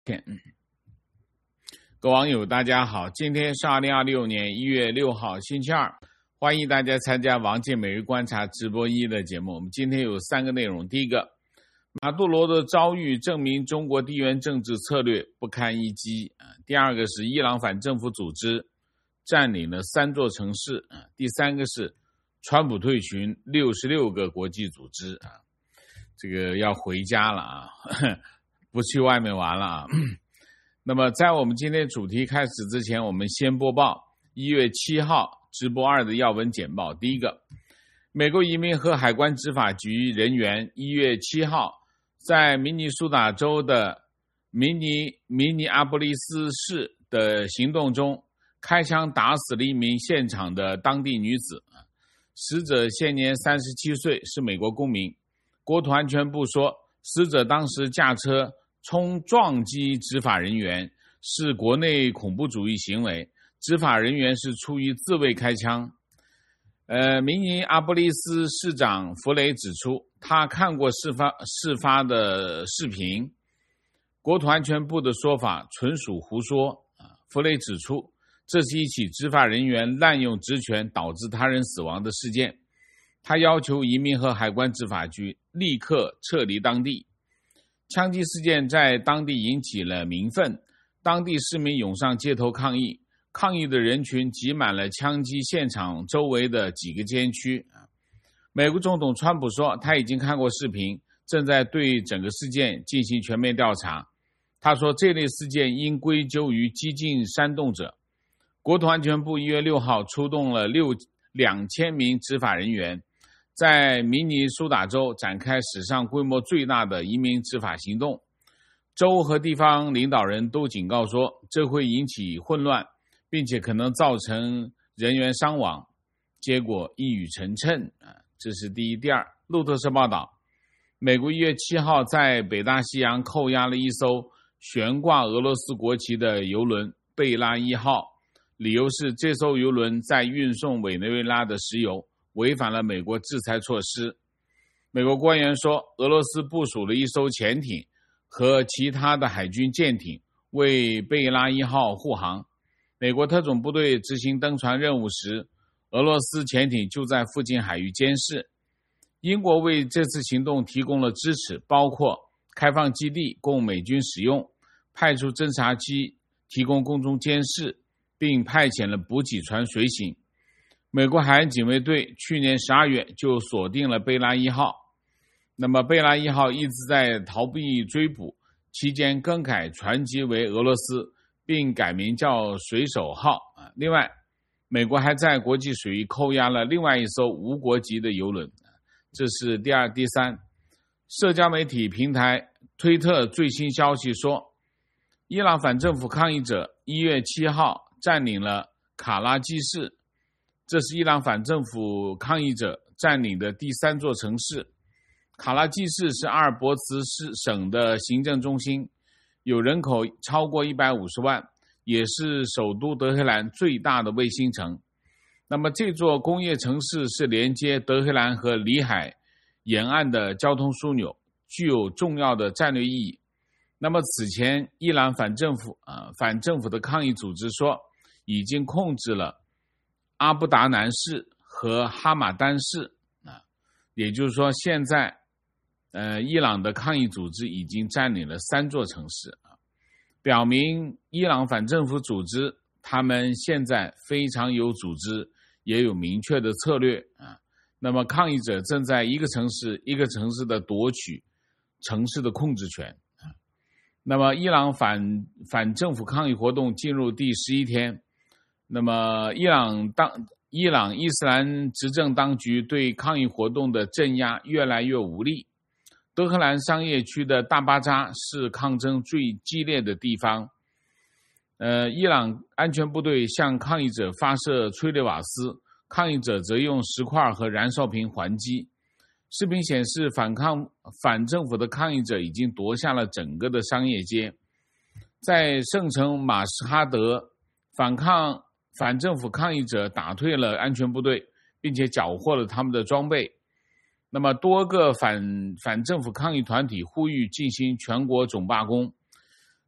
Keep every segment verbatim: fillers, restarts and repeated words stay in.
各位网友大家好，今天是二零二六年一月六号星期二，欢迎大家参加王健每日观察直播一的节目。我们今天有三个内容，第一个，马杜罗的遭遇证明中国地缘政治策略不堪一击，第二个是伊朗反政府组织占领了三座城市，第三个是川普退群六十六个国际组织，这个要回家了啊，不去外面玩了啊。那么在我们今天主题开始之前，我们先播报一月七号直播二的要闻简报。第一个，美国移民和海关执法局人员一月七号在明尼苏达州的明尼明尼阿波利斯市的行动中开枪打死了一名现场的当地女子，死者现年三十七岁，是美国公民。国土安全部说，死者当时驾车冲撞击执法人员，是国内恐怖主义行为，执法人员是出于自卫开枪。呃，明尼阿波利斯市长弗雷指出，他看过事发事发的视频，国土安全部的说法纯属胡说。弗雷指出，这是一起执法人员滥用职权导致他人死亡的事件，他要求移民和海关执法局立刻撤离当地。枪击事件在当地引起了民愤，当地市民涌上街头抗议，抗议的人群挤满了枪击现场周围的几个街区。美国总统川普说，他已经看过视频，正在对整个事件进行全面调查。他说，这类事件应归咎于激进煽动者。国土安全部一月六号出动了六两千名执法人员，在明尼苏达州展开史上规模最大的移民执法行动。州和地方领导人都警告说，这会引起混乱，并且可能造成人员伤亡，结果一语成谶。这是第一。第二，路透社报道，美国一月七号在北大西洋扣押了一艘悬挂俄罗斯国旗的邮轮贝拉一号，理由是这艘邮轮在运送委内瑞拉的石油，违反了美国制裁措施。美国官员说，俄罗斯部署了一艘潜艇和其他的海军舰艇为贝拉一号护航。美国特种部队执行登船任务时，俄罗斯潜艇就在附近海域监视。英国为这次行动提供了支持，包括开放基地供美军使用，派出侦察机提供空中监视，并派遣了补给船随行。美国海岸警卫队去年十二月就锁定了贝拉一号，那么贝拉一号一直在逃避追捕，期间更改船籍为俄罗斯，并改名叫水手号。另外，美国还在国际水域扣押了另外一艘无国籍的邮轮。这是第二。第三，社交媒体平台推特最新消息说，伊朗反政府抗议者一月七号占领了卡拉基市，这是伊朗反政府抗议者占领的第三座城市。卡拉基市是阿尔伯茨市省的行政中心，有人口超过一百五十万，也是首都德黑兰最大的卫星城。那么这座工业城市是连接德黑兰和里海沿岸的交通枢纽，具有重要的战略意义。那么此前伊朗反政府、呃、反政府的抗议组织说，已经控制了阿布达南市和哈马丹市，啊，也就是说，现在，呃，伊朗的抗议组织已经占领了三座城市，啊，表明伊朗反政府组织他们现在非常有组织，也有明确的策略啊。那么抗议者正在一个城市一个城市的夺取城市的控制权。啊，那么伊朗反反政府抗议活动进入第十一天。那么伊朗当伊朗伊斯兰执政当局对抗议活动的镇压越来越无力。德黑兰商业区的大巴扎是抗争最激烈的地方。呃，伊朗安全部队向抗议者发射催泪瓦斯，抗议者则用石块和燃烧瓶还击。视频显示，反抗反政府的抗议者已经夺下了整个的商业街。在圣城马什哈德，反抗反政府抗议者打退了安全部队，并且缴获了他们的装备。那么多个反反政府抗议团体呼吁进行全国总罢工。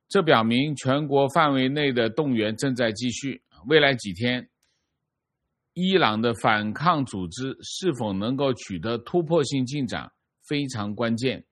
这表明全国范围内的动员正在继续。未来几天，伊朗的反抗组织是否能够取得突破性进展非常关键。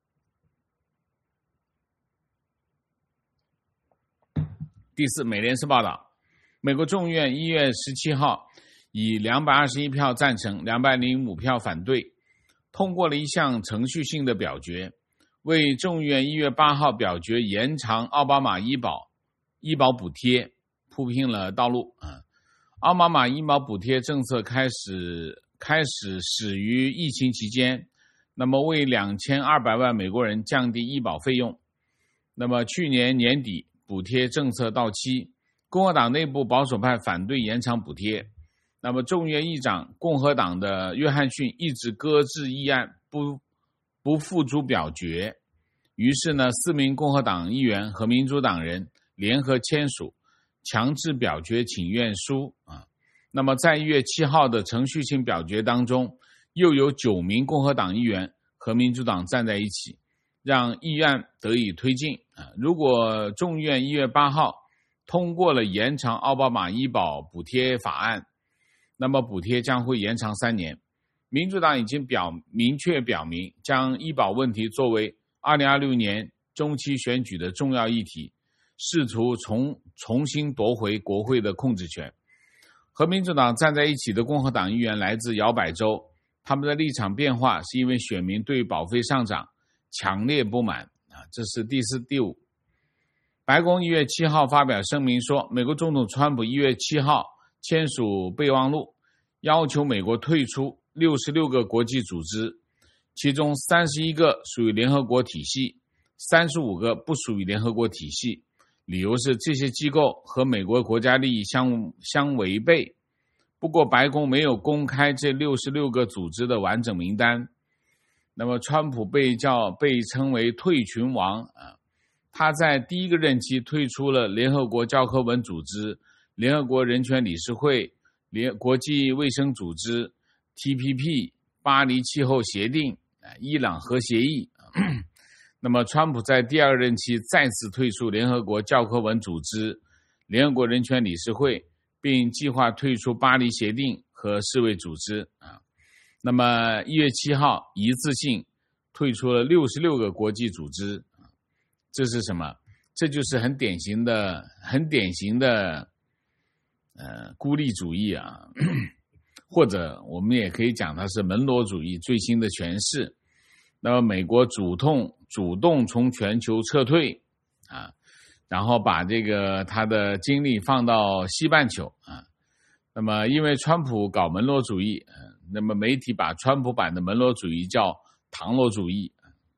第四，美联社报道，美国众议院一月十七号以两百二十一票赞成、两百零五票反对，通过了一项程序性的表决，为众议院一月八号表决延长奥巴马医保医保补贴铺平了道路。啊，奥巴马医保补贴政策开始开始始于疫情期间，那么为两千二百万美国人降低医保费用。那么去年年底补贴政策到期，共和党内部保守派反对延长补贴。那么众议院议长共和党的约翰逊一直搁置议案，不不付诸表决。于是呢，四名共和党议员和民主党人联合签署强制表决请愿书啊。那么在一月七号的程序性表决当中，又有九名共和党议员和民主党站在一起，让议案得以推进啊。如果众议院一月八号通过了延长奥巴马医保补贴法案，那么补贴将会延长三年。民主党已经表明确表明，将医保问题作为二零二六年中期选举的重要议题，试图重重新夺回国会的控制权。和民主党站在一起的共和党议员来自摇摆州，他们的立场变化是因为选民对保费上涨强烈不满啊。这是第四、第五。白宫一月七号发表声明说，美国总统川普一月七号签署备忘录，要求美国退出六十六个国际组织，其中三十一个属于联合国体系，三十五个不属于联合国体系。理由是这些机构和美国国家利益相相违背。不过白宫没有公开这六十六个组织的完整名单。那么川普被叫被称为退群王啊，他在第一个任期退出了联合国教科文组织、联合国人权理事会、联国际卫生组织、T P P、巴黎气候协定、伊朗核协议。那么川普在第二任期再次退出联合国教科文组织、联合国人权理事会，并计划退出巴黎协定和世卫组织啊。那么一月七号一次性退出了六十六个国际组织。这是什么？这就是很典型的很典型的呃孤立主义啊，或者我们也可以讲它是门罗主义最新的诠释。那么美国主动主动从全球撤退啊，然后把这个他的精力放到西半球啊。那么因为川普搞门罗主义，那么媒体把川普版的门罗主义叫唐罗主义。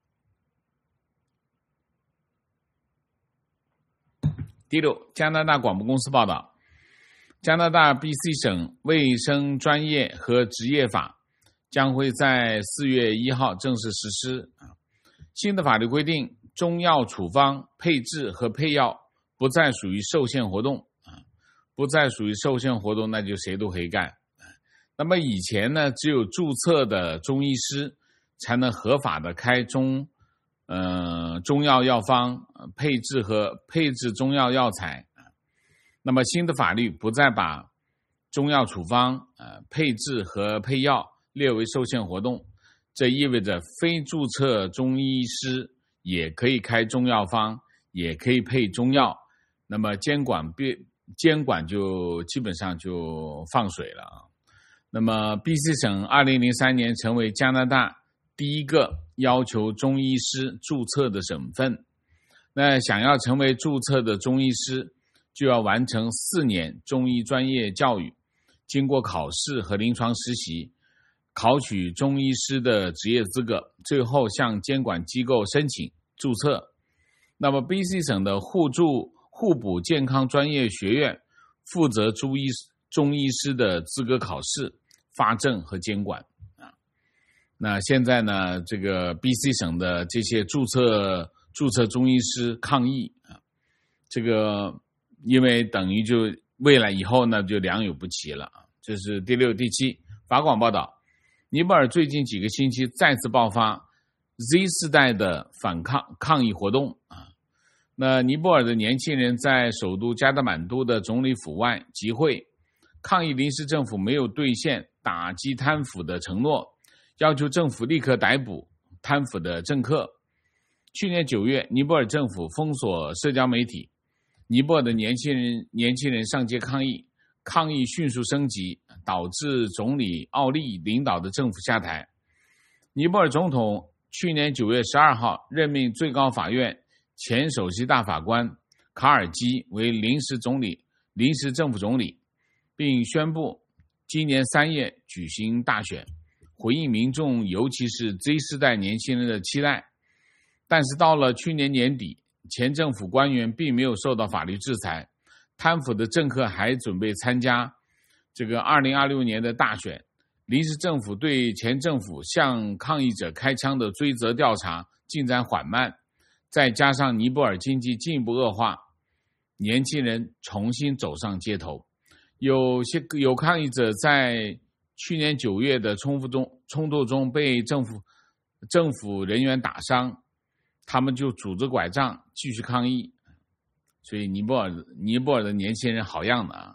第六，加拿大广播公司报道，加拿大 B C 省卫生专业和职业法将会在四月一号正式实施。新的法律规定，中药处方、配制和配药不再属于受限活动，不再属于受限活动，那就谁都可以干。那么以前呢，只有注册的中医师才能合法的开中呃中药药方、配制和配制中药药材。那么新的法律不再把中药处方、呃配制和配药列为受限活动，这意味着非注册中医师也可以开中药方，也可以配中药。那么监管监管就基本上就放水了啊。那么 B C 省二零零三年成为加拿大第一个要求中医师注册的省份。那想要成为注册的中医师，就要完成四年中医专业教育，经过考试和临床实习，考取中医师的职业资格，最后向监管机构申请注册。那么 B C 省的互助互补健康专业学院负责中医中医师的资格考试、发证和监管啊。那现在呢，这个 B C 省的这些注册注册中医师抗议啊，这个因为等于就未来以后呢就良莠不齐了啊。这是第六、第七。法广报道，尼泊尔最近几个星期再次爆发 Z 世代的反抗抗议活动啊。 那尼泊尔的年轻人在首都加德满都的总理府外集会，抗议临时政府没有兑现打击贪腐的承诺，要求政府立刻逮捕贪腐的政客。去年九月，尼泊尔政府封锁社交媒体，尼泊尔的年轻人年轻人上街抗议，抗议迅速升级，导致总理奥利领导的政府下台。尼泊尔总统去年九月十二号任命最高法院前首席大法官卡尔基为临时总理、临时政府总理，并宣布今年三月举行大选，回应民众尤其是 Z 世代年轻人的期待。但是到了去年年底，前政府官员并没有受到法律制裁，贪腐的政客还准备参加这个二零二六年的大选。临时政府对前政府向抗议者开枪的追责调查进展缓慢，再加上尼泊尔经济进一步恶化，年轻人重新走上街头。有些有抗议者在去年九月的冲突中冲突中被政府政府人员打伤，他们就拄着拐杖继续抗议。所以尼泊尔尼泊尔的年轻人好样的啊！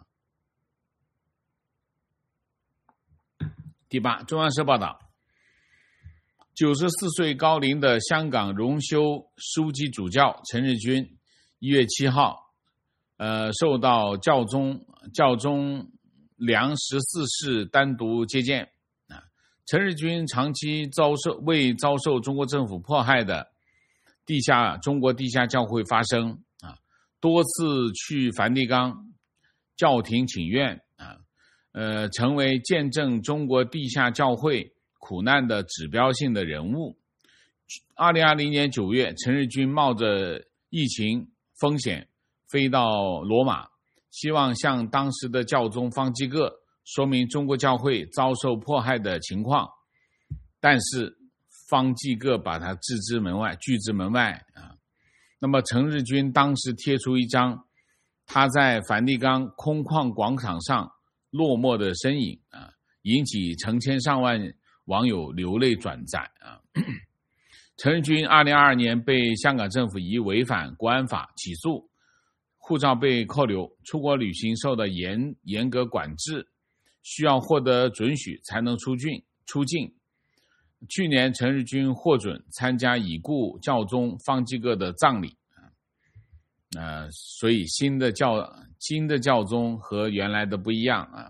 第八，中央社报道，九十四岁高龄的香港荣休书记主教陈日君，一月七号，呃，受到教宗教宗梁十四世单独接见啊。陈日君长期遭受为遭受中国政府迫害的地下中国地下教会发声啊，多次去梵蒂冈教廷请愿啊。呃，成为见证中国地下教会苦难的指标性的人物。二零二零年九月，陈日君冒着疫情风险飞到罗马，希望向当时的教宗方济各说明中国教会遭受迫害的情况，但是方济各把他置之门外，拒之门外啊。那么陈日君当时贴出一张他在梵蒂冈空旷广场上落寞的身影啊，引起成千上万网友流泪转载啊。陈日君二零二二年被香港政府以违反国安法起诉，护照被扣留，出国旅行受到严严格管制，需要获得准许才能出境出境。去年陈日君获准参加已故教宗方济各的葬礼。呃，所以新的教新的教宗和原来的不一样啊。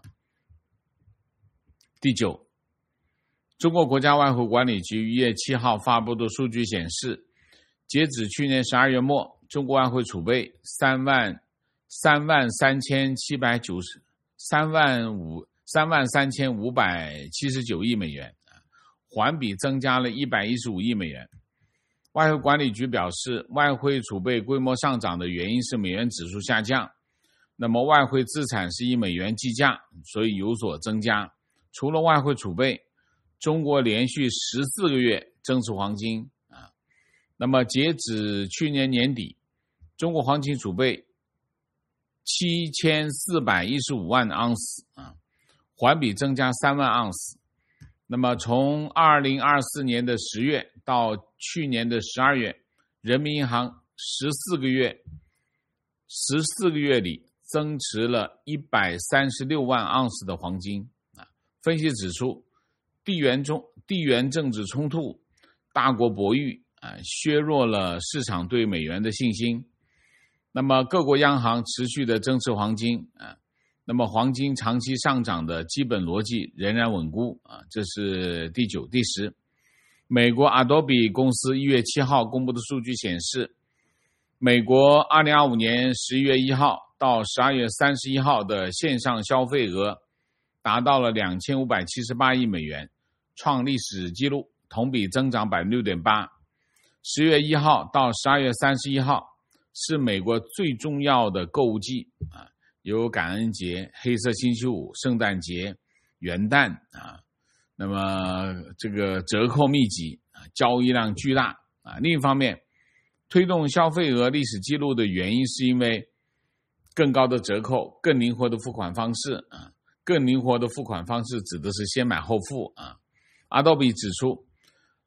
第九，中国国家外汇管理局一月七号发布的数据显示，截止去年十二月末，中国外汇储备三万三万三千七百九十三万五三万三千五百七十九亿美元，环比增加了一百一十五亿美元。外汇管理局表示，外汇储备规模上涨的原因是美元指数下降，那么外汇资产是以美元计价，所以有所增加。除了外汇储备，中国连续十四个月增持黄金啊。那么截止去年年底，中国黄金储备七千四百一十五万盎司啊，环比增加三万盎司。那么从二零二四年的十月到去年的十二月，人民银行十四个月十四个月里增持了一百三十六万盎司的黄金啊。分析指出，地缘中地缘政治冲突、大国博弈啊，削弱了市场对美元的信心。那么各国央行持续的增持黄金啊。那么黄金长期上涨的基本逻辑仍然稳固啊，这是第九。第十，美国 Adobe 公司一月七号公布的数据显示，美国二零二五年十一月一号到十二月三十一号的线上消费额达到了两千五百七十八亿美元，创历史纪录，同比增长 百分之六点八。十月一号到十二月三十一号是美国最重要的购物季啊。有感恩节、黑色星期五、圣诞节、元旦啊，那么这个折扣密集啊，交易量巨大啊。另一方面，推动消费额历史记录的原因是因为更高的折扣、更灵活的付款方式啊。更灵活的付款方式指的是先买后付啊。Adobe 指出，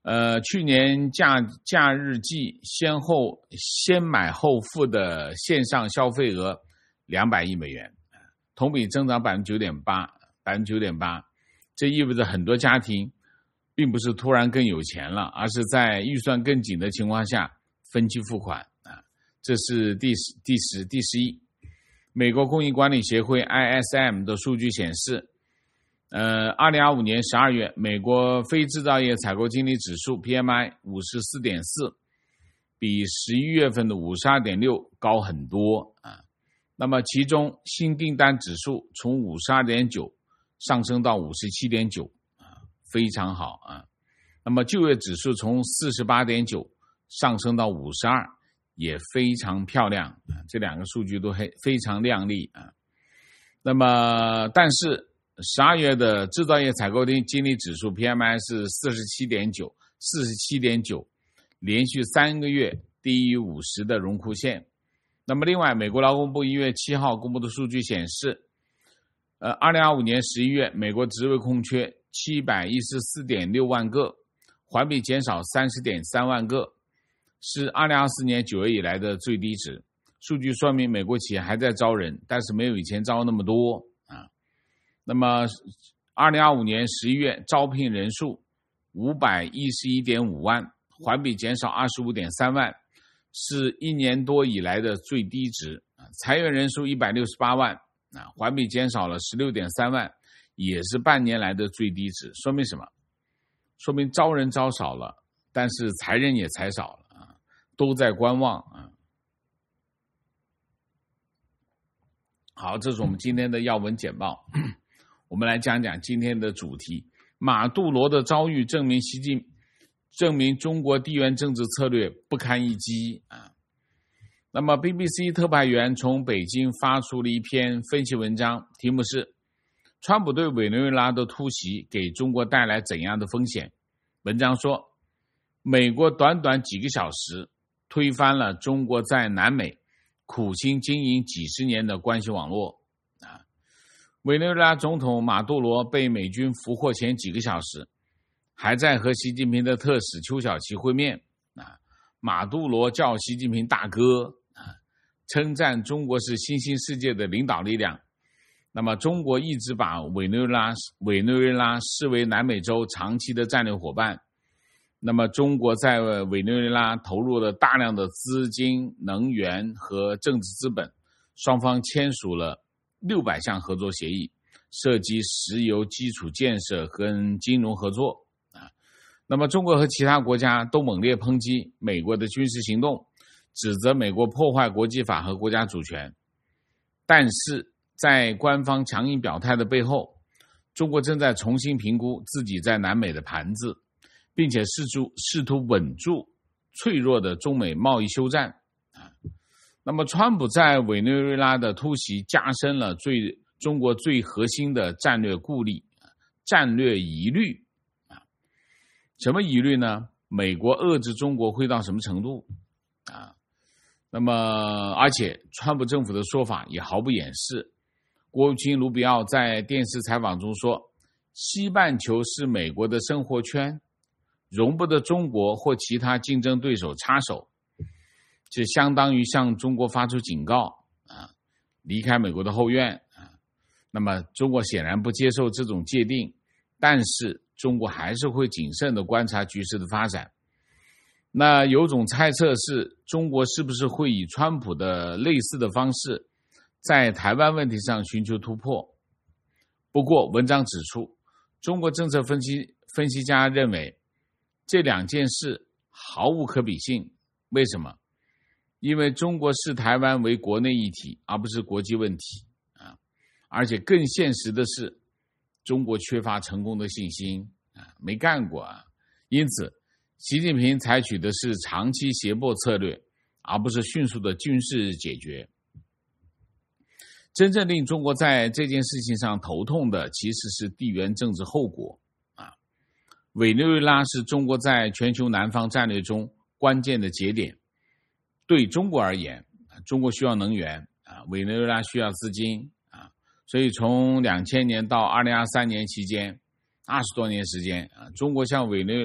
呃，去年假假日季先后先买后付的线上消费额两百亿美元，同比增长 百分之九点八， 百分之九点八， 这意味着很多家庭并不是突然更有钱了，而是在预算更紧的情况下分期付款啊，这是第十第十第十一。美国供应管理协会 I S M 的数据显示，呃，二零二五年十二月，美国非制造业采购经理指数 P M I 五十四点四， 比十一月份的 五十二点六 高很多啊。那么其中新订单指数从 五十二点九 上升到 五十七点九， 啊，非常好啊。那么就业指数从 四十八点九 上升到五十二，也非常漂亮啊，这两个数据都非常亮丽啊。那么但是十二月的制造业采购经理指数 P M I 是 四十七点九， 四十七点九， 连续三个月低于五十的荣枯线。那么另外，美国劳工部一月七号公布的数据显示，呃二零二五年十一月美国职位空缺 七百一十四点六万个，环比减少 三十点三万个，是二零二四年九月以来的最低值。数据说明美国企业还在招人，但是没有以前招那么多啊。那么二零二五年十一月招聘人数 五百一十一点五万，环比减少 二十五点三万，是一年多以来的最低值。裁员人数一百六十八万，环比减少了 十六点三万，也是半年来的最低值。说明什么？说明招人招少了，但是裁人也裁少了啊，都在观望啊。好，这是我们今天的要闻简报。我们来讲讲今天的主题：马杜罗的遭遇证明习近证明中国地缘政治策略不堪一击啊。那么 B B C 特派员从北京发出了一篇分析文章，题目是川普对委内瑞拉的突袭给中国带来怎样的风险。文章说，美国短短几个小时推翻了中国在南美苦心经营几十年的关系网络啊。委内瑞拉总统马杜罗被美军俘获前几个小时还在和习近平的特使邱小琪会面啊。马杜罗叫习近平大哥啊，称赞中国是新兴世界的领导力量。那么中国一直把委内瑞拉委内瑞拉视为南美洲长期的战略伙伴。那么中国在委内瑞拉投入了大量的资金、能源和政治资本，双方签署了六百项合作协议，涉及石油基础建设和金融合作啊。那么中国和其他国家都猛烈抨击美国的军事行动，指责美国破坏国际法和国家主权。但是在官方强硬表态的背后，中国正在重新评估自己在南美的盘子，并且试图试图稳住脆弱的中美贸易休战啊。那么川普在委内瑞拉的突袭加深了最中国最核心的战略顾虑、战略疑虑啊。什么疑虑呢？美国遏制中国会到什么程度啊？那么而且川普政府的说法也毫不掩饰。国务卿卢比奥在电视采访中说，西半球是美国的生活圈，容不得中国或其他竞争对手插手，这相当于向中国发出警告啊，离开美国的后院啊。那么中国显然不接受这种界定，但是中国还是会谨慎地观察局势的发展。那有种猜测是，中国是不是会以川普的类似的方式在台湾问题上寻求突破。不过文章指出，中国政策分析分析家认为这两件事毫无可比性。为什么？因为中国视台湾为国内议题，而不是国际问题啊。而且更现实的是，中国缺乏成功的信心啊，没干过啊。因此习近平采取的是长期胁迫策略，而不是迅速的军事解决。真正令中国在这件事情上头痛的其实是地缘政治后果啊。委内瑞拉是中国在全球南方战略中关键的节点。对中国而言，中国需要能源啊，委内瑞拉需要资金啊，所以从两千年到二零二三年期间，二十多年时间啊，中国向委内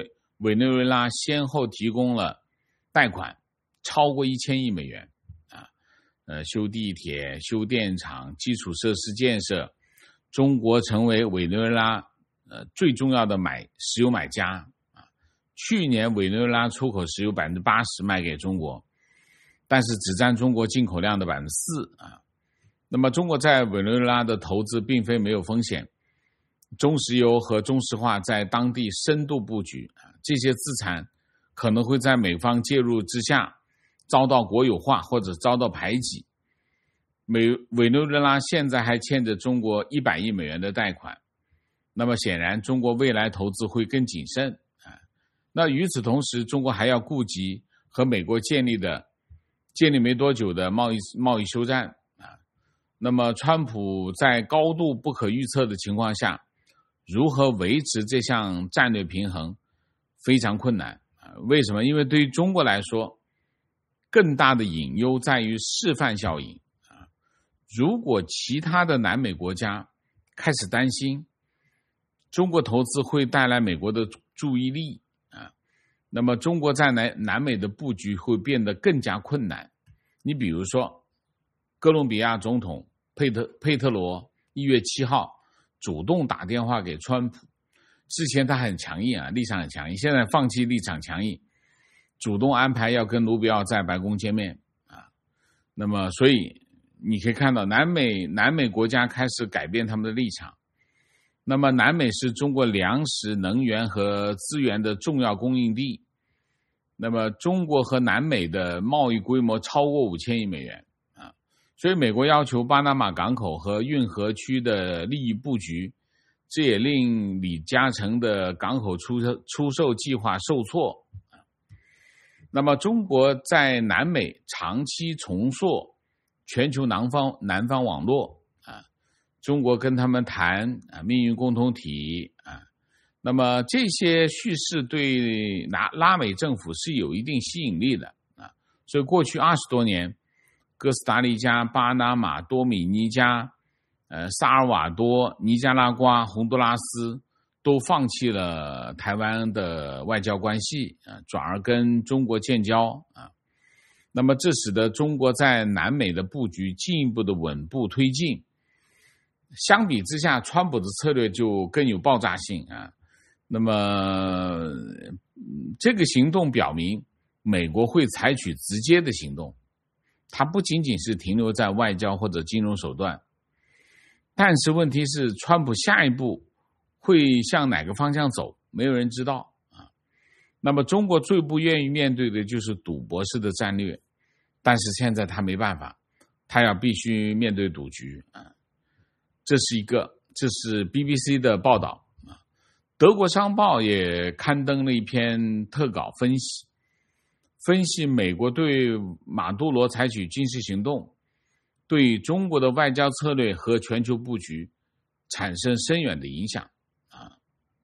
委内瑞拉先后提供了贷款超过一千亿美元啊，呃，修地铁、修电厂、基础设施建设，中国成为委内瑞拉呃最重要的买石油买家啊。去年委内瑞拉出口石油百分之八十卖给中国，但是只占中国进口量的百分之四啊。那么中国在委内瑞拉的投资并非没有风险，中石油和中石化在当地深度布局，这些资产可能会在美方介入之下遭到国有化或者遭到排挤。美委内瑞拉现在还欠着中国一百亿美元的贷款，那么显然中国未来投资会更谨慎啊。那与此同时，中国还要顾及和美国建立的建立没多久的贸易贸易休战啊。那么川普在高度不可预测的情况下，如何维持这项战略平衡非常困难啊。为什么？因为对于中国来说，更大的隐忧在于示范效应啊。如果其他的南美国家开始担心中国投资会带来美国的注意力啊，那么中国在南南美的布局会变得更加困难。你比如说，哥伦比亚总统佩特佩特罗一月七号主动打电话给川普，之前他很强硬啊，立场很强硬，现在放弃立场强硬，主动安排要跟卢比奥在白宫见面啊。那么，所以你可以看到，南美南美国家开始改变他们的立场。那么，南美是中国粮食、能源和资源的重要供应地。那么，中国和南美的贸易规模超过五千亿美元啊，所以美国要求巴拿马港口和运河区的利益布局，这也令李嘉诚的港口出出售计划受挫。那么，中国在南美长期重塑全球南方南方网络啊，中国跟他们谈啊命运共同体啊，那么这些叙事对拉拉美政府是有一定吸引力的啊，所以过去二十多年，哥斯达黎加、巴拿马、多米尼加、呃萨尔瓦多、尼加拉瓜、洪都拉斯都放弃了台湾的外交关系啊，转而跟中国建交啊。那么这使得中国在南美的布局进一步的稳步推进。相比之下，川普的策略就更有爆炸性啊。那么这个行动表明，美国会采取直接的行动，它不仅仅是停留在外交或者金融手段。但是问题是，川普下一步会向哪个方向走，没有人知道啊。那么中国最不愿意面对的就是赌博式的战略，但是现在他没办法，他要必须面对赌局啊。这是一个，这是 B B C 的报道啊。德国商报也刊登了一篇特稿分析，分析美国对马杜罗采取军事行动，对中国的外交策略和全球布局产生深远的影响啊。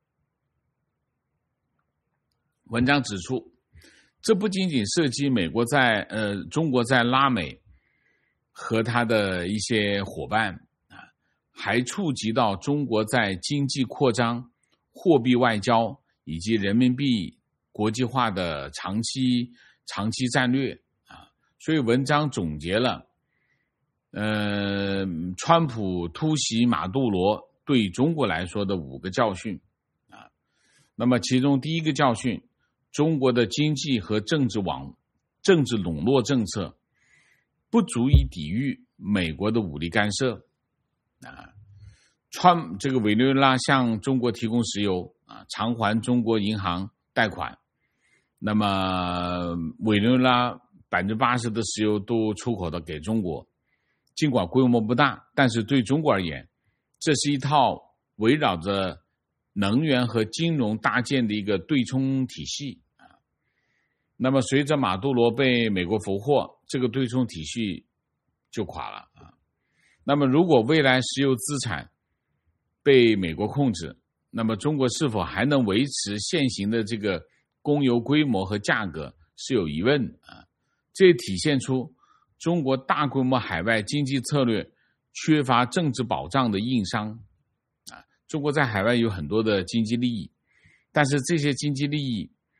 文章指出，这不仅仅涉及美国在呃中国在拉美和他的一些伙伴啊，还触及到中国在经济扩张、货币外交以及人民币国际化的长期长期战略啊。所以文章总结了呃川普突袭马杜罗对中国来说的五个教训啊。那么其中第一个教训，中国的经济和政治网政治笼络政策不足以抵御美国的武力干涉啊。川这个委内瑞拉向中国提供石油啊，偿还中国银行贷款。那么委内瑞拉百分之八十的石油都出口的给中国，尽管规模不大，但是对中国而言，这是一套围绕着能源和金融搭建的一个对冲体系啊。那么随着马杜罗被美国俘获，这个对冲体系就垮了啊。那么如果未来石油资产被美国控制，那么中国是否还能维持现行的这个供油规模和价格是有疑问啊。这也体现出中国大规模海外经济策略缺乏政治保障的硬伤啊。中国在海外有很多的经济利益，但是这些经济利益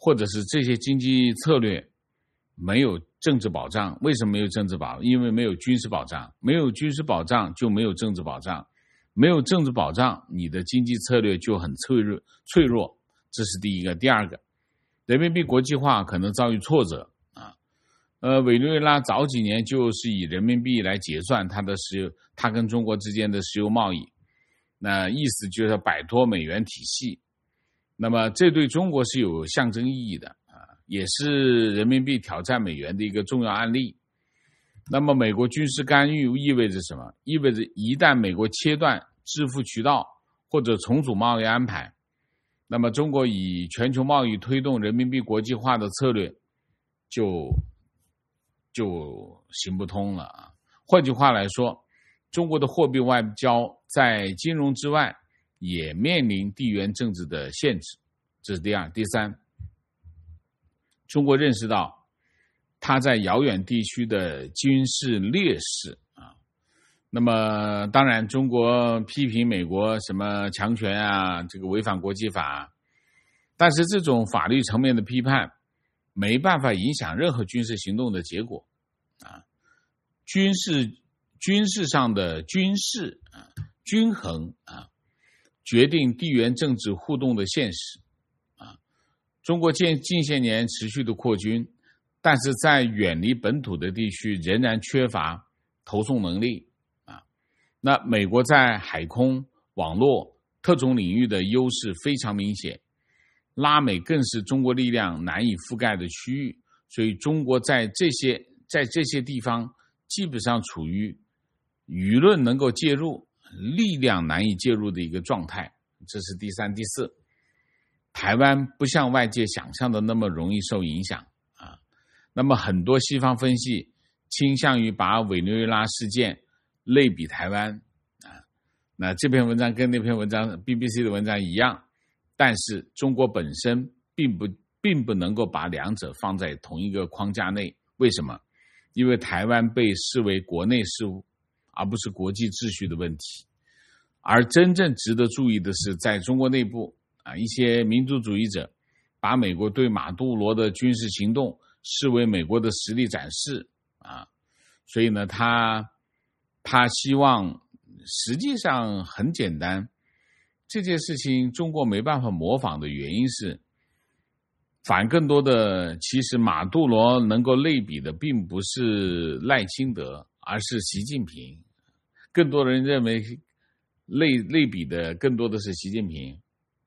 或者是这些经济策略没有政治保障。为什么没有政治保障？因为没有军事保障，没有军事保障就没有政治保障，没有政治保障，你的经济策略就很脆弱脆弱。这是第一个。第二个，人民币国际化可能遭遇挫折啊。呃，委内瑞拉早几年就是以人民币来结算它的石油，它跟中国之间的石油贸易，那意思就是要摆脱美元体系。那么这对中国是有象征意义的啊，也是人民币挑战美元的一个重要案例。那么美国军事干预意味着什么？意味着一旦美国切断支付渠道或者重组贸易安排，那么中国以全球贸易推动人民币国际化的策略就就行不通了啊。换句话来说，中国的货币外交在金融之外也面临地缘政治的限制，这是第二。第三，中国认识到它在遥远地区的军事劣势啊。那么当然中国批评美国什么强权啊，这个违反国际法，但是这种法律层面的批判没办法影响任何军事行动的结果啊。军事军事上的军事啊均衡啊决定地缘政治互动的现实啊。中国近近些年持续的扩军，但是在远离本土的地区仍然缺乏投送能力啊。那美国在海空、网络、特种领域的优势非常明显，拉美更是中国力量难以覆盖的区域，所以中国在这些在这些地方基本上处于舆论能够介入，力量难以介入的一个状态。这是第三。第四，台湾不像外界想象的那么容易受影响啊。那么很多西方分析倾向于把委内瑞拉事件类比台湾啊。那这篇文章跟那篇文章 B B C 的文章一样，但是中国本身并不并不能够把两者放在同一个框架内。为什么？因为台湾被视为国内事务，而不是国际秩序的问题。而真正值得注意的是，在中国内部啊，一些民族主义者把美国对马杜罗的军事行动视为美国的实力展示啊，所以呢，他他希望，实际上很简单，这件事情中国没办法模仿的原因是，反而更多的，其实马杜罗能够类比的并不是赖清德，而是习近平。更多人认为类类比的更多的是习近平。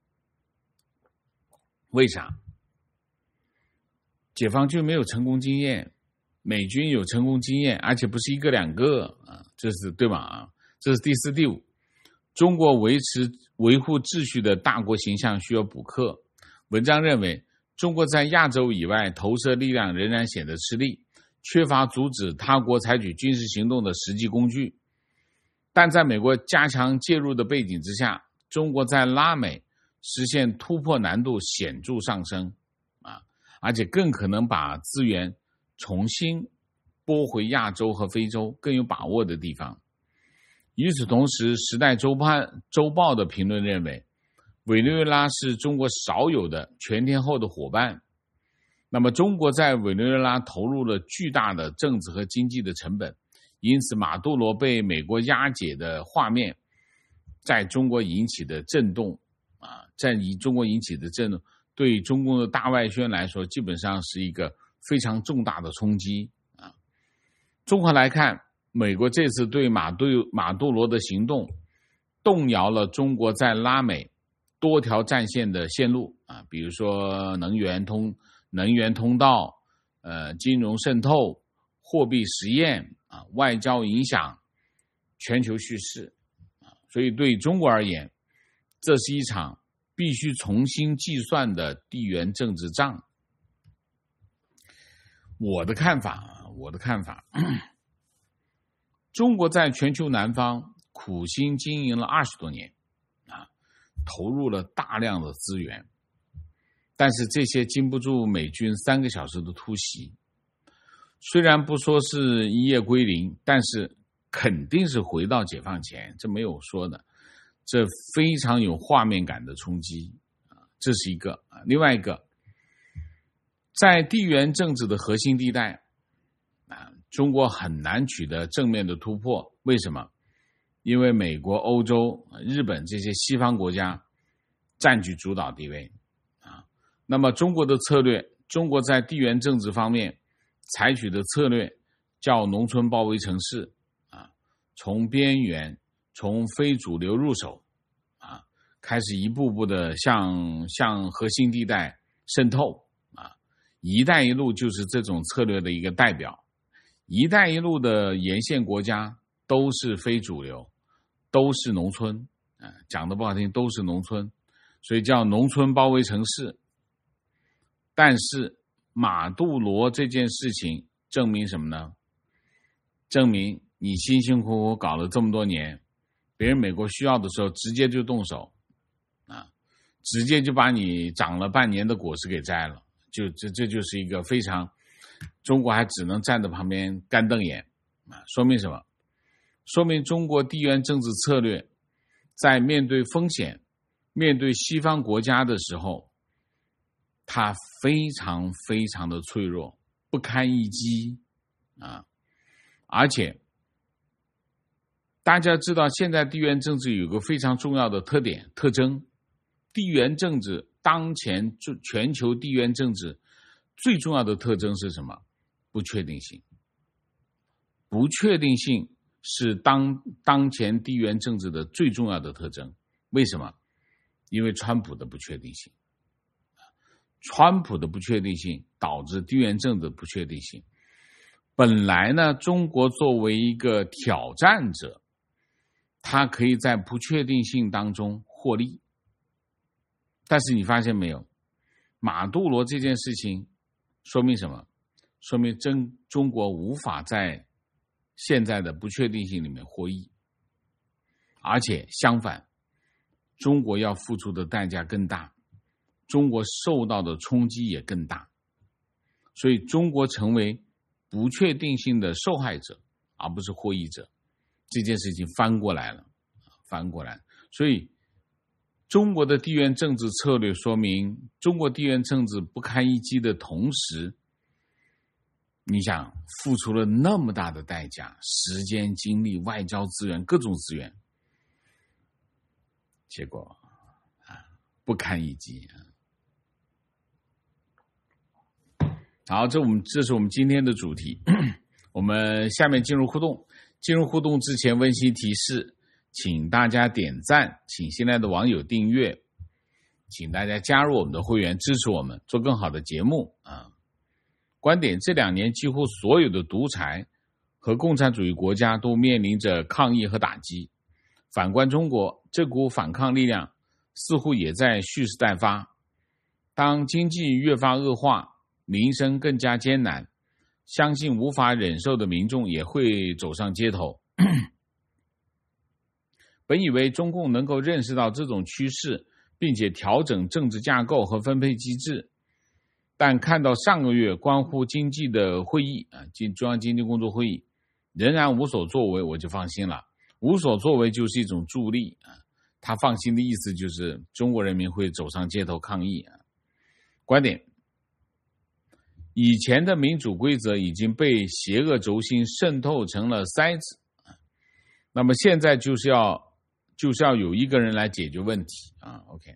为啥？解放军没有成功经验，美军有成功经验，而且不是一个两个啊，这是对吧？啊，这是第四。第五，中国维持维护秩序的大国形象需要补课。文章认为，中国在亚洲以外投射力量仍然显得吃力，缺乏阻止他国采取军事行动的实际工具。但在美国加强介入的背景之下，中国在拉美实现突破难度显著上升啊，而且更可能把资源重新拨回亚洲和非洲更有把握的地方。与此同时，《时代周报》周报的评论认为，委内瑞拉是中国少有的全天候的伙伴。那么中国在委内瑞拉投入了巨大的政治和经济的成本，因此马杜罗被美国押解的画面在中国引起的震动啊，在中国引起的震动对中共的大外宣来说基本上是一个非常重大的冲击啊。综合来看，美国这次对马杜马杜罗的行动动摇了中国在拉美多条战线的线路啊，比如说能源通能源通道、呃金融渗透、货币实验啊、外交影响、全球叙事啊，所以对中国而言，这是一场必须重新计算的地缘政治仗。我的看法，我的看法，中国在全球南方苦心经营了二十多年啊，投入了大量的资源，但是这些经不住美军三个小时的突袭。虽然不说是一夜归零，但是肯定是回到解放前，这没有说的。这非常有画面感的冲击啊，这是一个啊。另外一个， 在地缘政治的核心地带啊，中国很难取得正面的突破。为什么？因为美国、欧洲、日本这些西方国家占据主导地位啊。那么中国的策略，中国在地缘政治方面采取的策略叫农村包围城市啊，从边缘、从非主流入手啊，开始一步步的向向核心地带渗透啊。一带一路就是这种策略的一个代表。一带一路的沿线国家都是非主流，都是农村啊，讲的不好听，都是农村，所以叫农村包围城市。但是马杜罗这件事情证明什么呢？证明你辛辛苦苦搞了这么多年，别人美国需要的时候直接就动手啊，直接就把你长了半年的果实给摘了，就这这就是一个非常，中国还只能站在旁边干瞪眼啊，说明什么？说明中国地缘政治策略在面对风险、面对西方国家的时候，它非常非常的脆弱，不堪一击啊！而且大家知道，现在地缘政治有个非常重要的特点特征，地缘政治当前全球地缘政治最重要的特征是什么？不确定性。不确定性是当当前地缘政治的最重要的特征。为什么？因为川普的不确定性。川普的不确定性导致地缘政治的不确定性。本来呢，中国作为一个挑战者，它可以在不确定性当中获利。但是你发现没有，马杜罗这件事情说明什么？说明真中国无法在现在的不确定性里面获益，而且相反，中国要付出的代价更大，中国受到的冲击也更大，所以中国成为不确定性的受害者，而不是获益者。这件事情翻过来了，翻过来。所以中国的地缘政治策略说明，中国地缘政治不堪一击的同时，你想付出了那么大的代价，时间、精力、外交资源，各种资源，结果啊，不堪一击。好，这我们这是我们今天的主题。我们下面进入互动。进入互动之前，温馨提示，请大家点赞，请新来的网友订阅，请大家加入我们的会员，支持我们做更好的节目啊。观点：这两年几乎所有的独裁和共产主义国家都面临着抗议和打击。反观中国，这股反抗力量似乎也在蓄势待发。当经济越发恶化，民生更加艰难，相信无法忍受的民众也会走上街头。本以为中共能够认识到这种趋势，并且调整政治架构和分配机制，但看到上个月关乎经济的会议啊，中央经济工作会议仍然无所作为，我就放心了。无所作为就是一种助力啊，他放心的意思就是中国人民会走上街头抗议啊。观点：以前的民主规则已经被邪恶轴心渗透成了筛子，那么现在就是要就是要有一个人来解决问题啊。OK，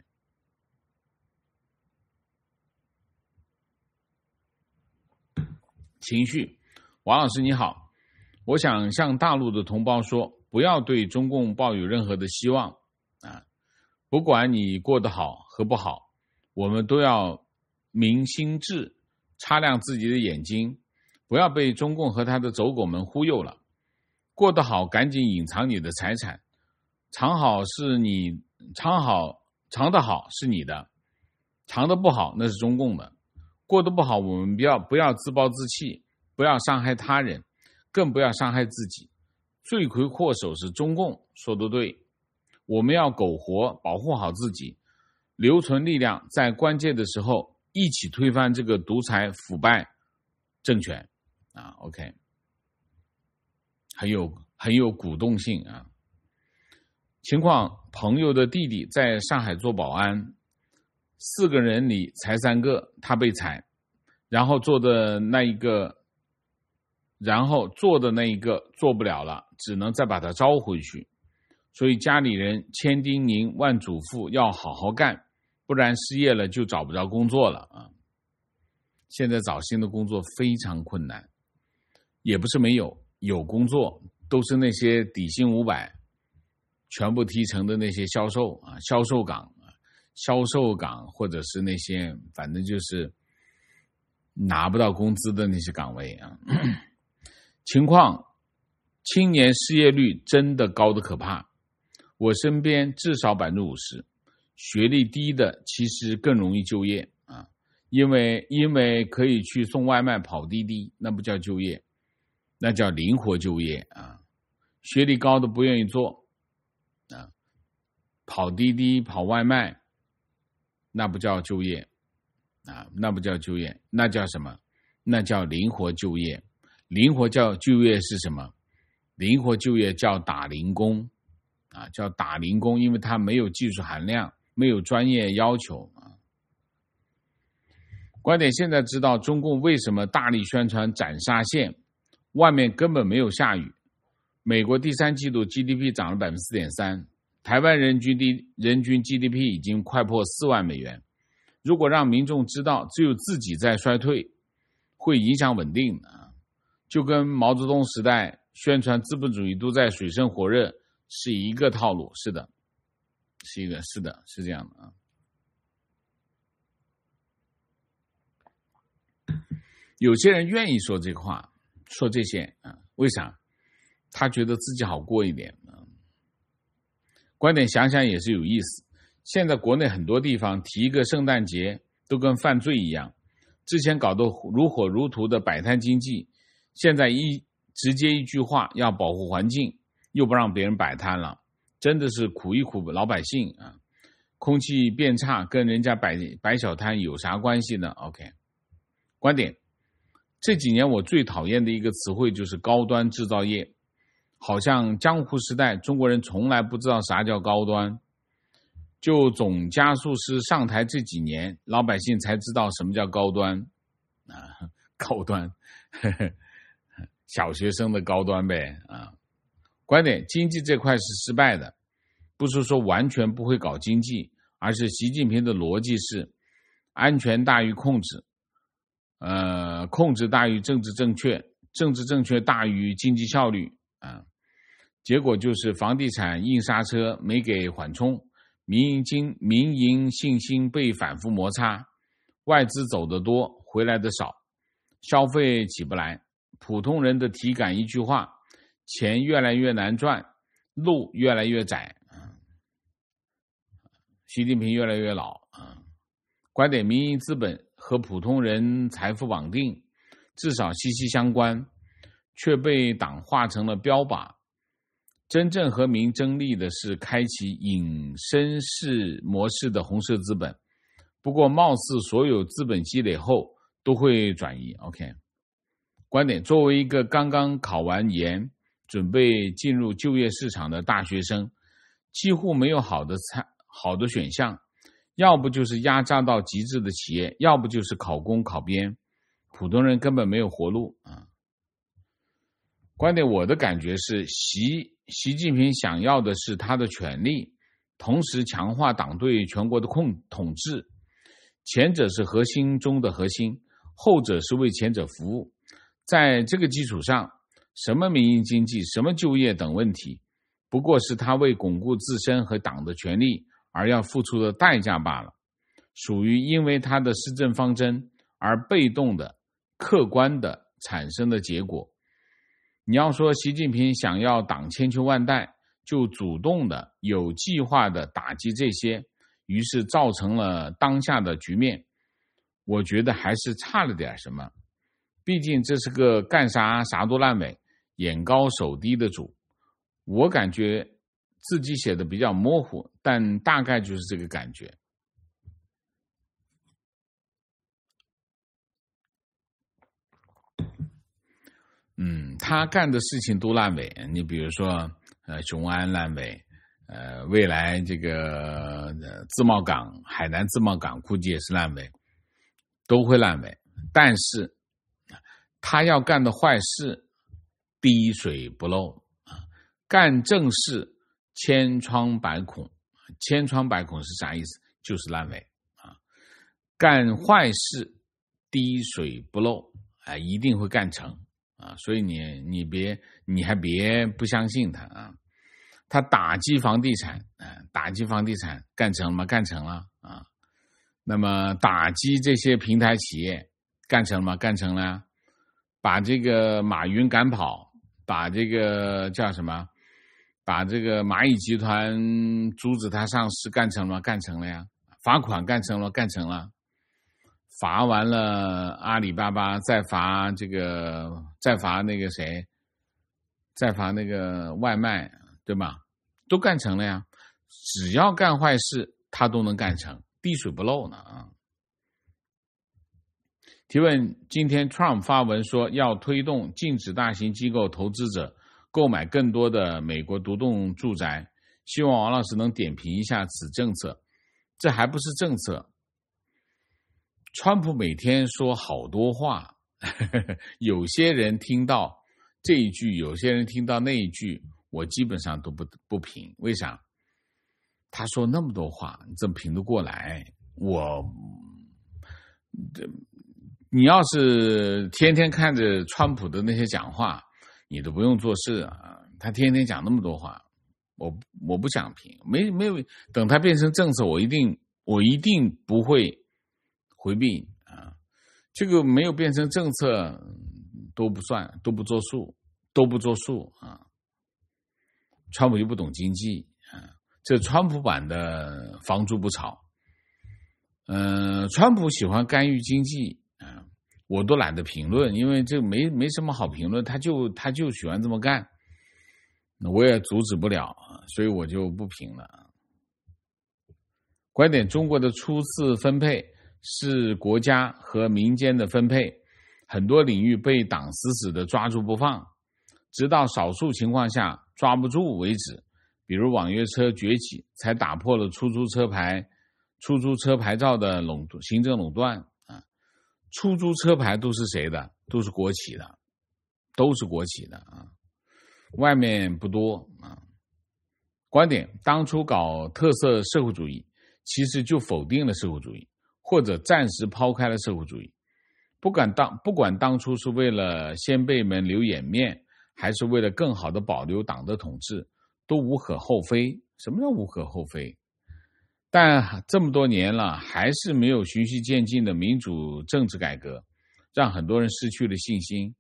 情绪，王老师你好，我想向大陆的同胞说，不要对中共抱有任何的希望啊！不管你过得好和不好，我们都要明心智，擦亮自己的眼睛，不要被中共和他的走狗们忽悠了。过得好，赶紧隐藏你的财产，藏好是你藏好藏得好是你的，藏得不好那是中共的。过得不好，我们不要不要自暴自弃，不要伤害他人，更不要伤害自己。罪魁祸首是中共，说得对，我们要苟活，保护好自己，留存力量，在关键的时候一起推翻这个独裁腐败政权啊。 OK， 很有很有鼓动性啊。情况：朋友的弟弟在上海做保安，四个人里才三个他被裁， 然后做的那一个，然后做的那一个做不了了，只能再把他招回去。所以家里人千叮咛万嘱咐要好好干，不然失业了就找不着工作了啊！现在找新的工作非常困难，也不是没有，有工作都是那些底薪五百，全部提成的那些销售啊，销售岗、销售岗或者是那些反正就是拿不到工资的那些岗位啊。情况，青年失业率真的高得可怕。我身边至少 百分之五十 学历低的其实更容易就业啊，因为因为可以去送外卖跑滴滴，那不叫就业，那叫灵活就业啊。学历高的不愿意做啊，跑滴滴跑外卖那不叫就业啊，那不叫就业，那叫什么？那叫灵活就业。灵活叫就业是什么？灵活就业叫打零工啊，叫打零工，因为它没有技术含量，没有专业要求啊。观点现在知道中共为什么大力宣传斩杀线，外面根本没有下雨。美国第三季度 G D P 涨了 百分之四点三， 台湾人均人均 G D P 已经快破四万美元。如果让民众知道只有自己在衰退，会影响稳定啊，就跟毛泽东时代宣传资本主义都在水深火热是一个套路。是的，是一个，是的，是这样的啊。有些人愿意说这话，说这些啊，为啥？他觉得自己好过一点啊。观点想想也是有意思。现在国内很多地方提一个圣诞节都跟犯罪一样，之前搞得如火如荼的摆摊经济，现在一直接一句话要保护环境，又不让别人摆摊了，真的是苦一苦老百姓啊！空气变差跟人家摆摆小摊有啥关系呢 ？OK， 观点，这几年我最讨厌的一个词汇就是高端制造业，好像江湖时代中国人从来不知道啥叫高端，就总加速师上台这几年，老百姓才知道什么叫高端啊，高端，呵呵，小学生的高端呗啊。观点，经济这块是失败的，不是说完全不会搞经济，而是习近平的逻辑是安全大于控制，呃，控制大于政治正确，政治正确大于经济效率啊。结果就是房地产硬刹车没给缓冲，民营经民营信心被反复摩擦，外资走得多，回来的少，消费起不来，普通人的体感一句话，钱越来越难赚，路越来越窄，习近平越来越老啊。观点，民营资本和普通人财富绑定，至少息息相关，却被党化成了标靶。真正和民争利的是开启隐身式模式的红色资本，不过貌似所有资本积累后都会转移。 OK， 观点，作为一个刚刚考完研准备进入就业市场的大学生，几乎没有好的参好的选项，要不就是压榨到极致的企业，要不就是考公考编，普通人根本没有活路啊。观点，我的感觉是习习近平想要的是他的权利，同时强化党对全国的控统治，前者是核心中的核心，后者是为前者服务。在这个基础上，什么民营经济，什么就业等问题，不过是他为巩固自身和党的权利而要付出的代价罢了，属于因为他的施政方针而被动的客观的产生的结果。你要说习近平想要党千秋万代，就主动的有计划的打击这些，于是造成了当下的局面，我觉得还是差了点什么。毕竟这是个干啥啥都烂尾，眼高手低的主。我感觉自己写的比较模糊，但大概就是这个感觉。嗯，他干的事情都烂尾，你比如说，呃，雄安烂尾，呃，未来这个、呃、自贸港，海南自贸港估计也是烂尾，都会烂尾。 但是他要干的坏事滴水不漏，干正事千疮百孔。千疮百孔是啥意思？就是烂尾啊！干坏事滴水不漏啊，一定会干成啊！所以你你别你还别不相信他啊！他打击房地产啊，打击房地产干成了吗？干成了啊！那么打击这些平台企业干成了吗？干成了，把这个马云赶跑，把这个叫什么？把这个蚂蚁集团阻止它上市干成了吗？干成了呀。罚款干成了，干成了。罚完了阿里巴巴，再罚这个，再罚那个谁，再罚那个外卖，对吧？都干成了呀。只要干坏事，他都能干成，滴水不漏呢啊。提问：今天 Trump 发文说要推动禁止大型机构投资者购买更多的美国独栋住宅，希望王老师能点评一下此政策。这还不是政策，川普每天说好多话，呵呵，有些人听到这一句，有些人听到那一句，我基本上都不不评。为啥？他说那么多话，你怎么评得过来？我，你要是天天看着川普的那些讲话，你都不用做事啊！他天天讲那么多话，我我不想评，没没有等他变成政策，我一定我一定不会回避啊！这个没有变成政策都不算，都不作数，都不作数啊！川普又不懂经济啊，这川普版的房住不炒。嗯、呃，川普喜欢干预经济啊，我都懒得评论，因为这没没什么好评论，他就他就喜欢这么干，我也阻止不了，所以我就不评了。观点：中国的初次分配是国家和民间的分配，很多领域被党死死的抓住不放，直到少数情况下抓不住为止。比如网约车崛起，才打破了出租车牌、出租车牌照的垄行政垄断啊。出租车牌都是谁的？都是国企的，都是国企的啊，外面不多啊。观点：当初搞特色社会主义，其实就否定了社会主义，或者暂时抛开了社会主义。不管当不管当初是为了先辈们留颜面，还是为了更好的保留党的统治，都无可厚非。什么叫无可厚非？但这么多年了，还是没有循序渐进的民主政治改革，让很多人失去了信心。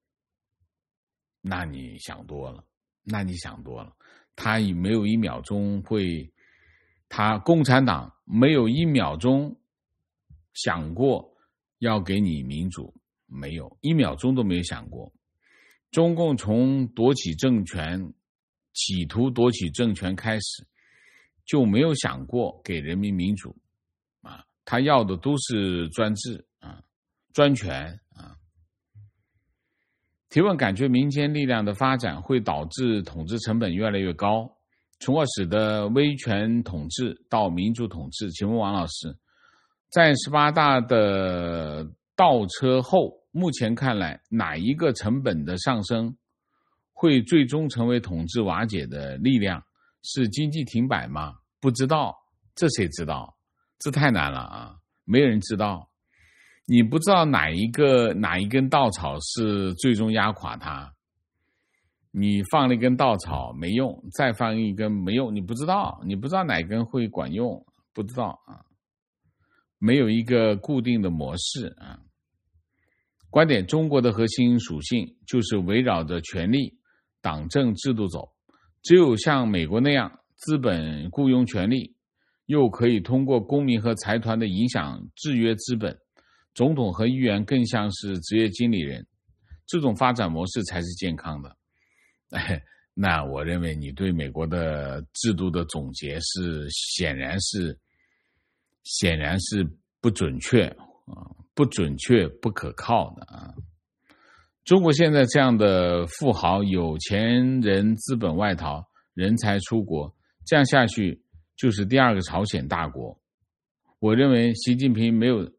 那你想多了，那你想多了。他也没有一秒钟会，他共产党没有一秒钟想过要给你民主，没有一秒钟都没有想过。中共从夺取政权，企图夺取政权开始，就没有想过给人民民主啊，他要的都是专制啊，专权啊。提问：感觉民间力量的发展会导致统治成本越来越高，从而使得威权统治到民主统治。请问王老师，在十八大的倒车后，目前看来哪一个成本的上升会最终成为统治瓦解的力量？是经济停摆吗？不知道，这谁知道？这太难了啊，没人知道。你不知道哪一个哪一根稻草是最终压垮它，你放了一根稻草没用，再放一根没用，你不知道，你不知道哪根会管用，不知道啊，没有一个固定的模式啊。观点：中国的核心属性就是围绕着权力、党政制度走，只有像美国那样资本雇佣权力，又可以通过公民和财团的影响制约资本，总统和议员更像是职业经理人，这种发展模式才是健康的。哎，那我认为你对美国的制度的总结是显然是显然是不准确啊，不准确不可靠的啊。中国现在这样的富豪、有钱人资本外逃，人才出国，这样下去就是第二个朝鲜大国。我认为习近平没有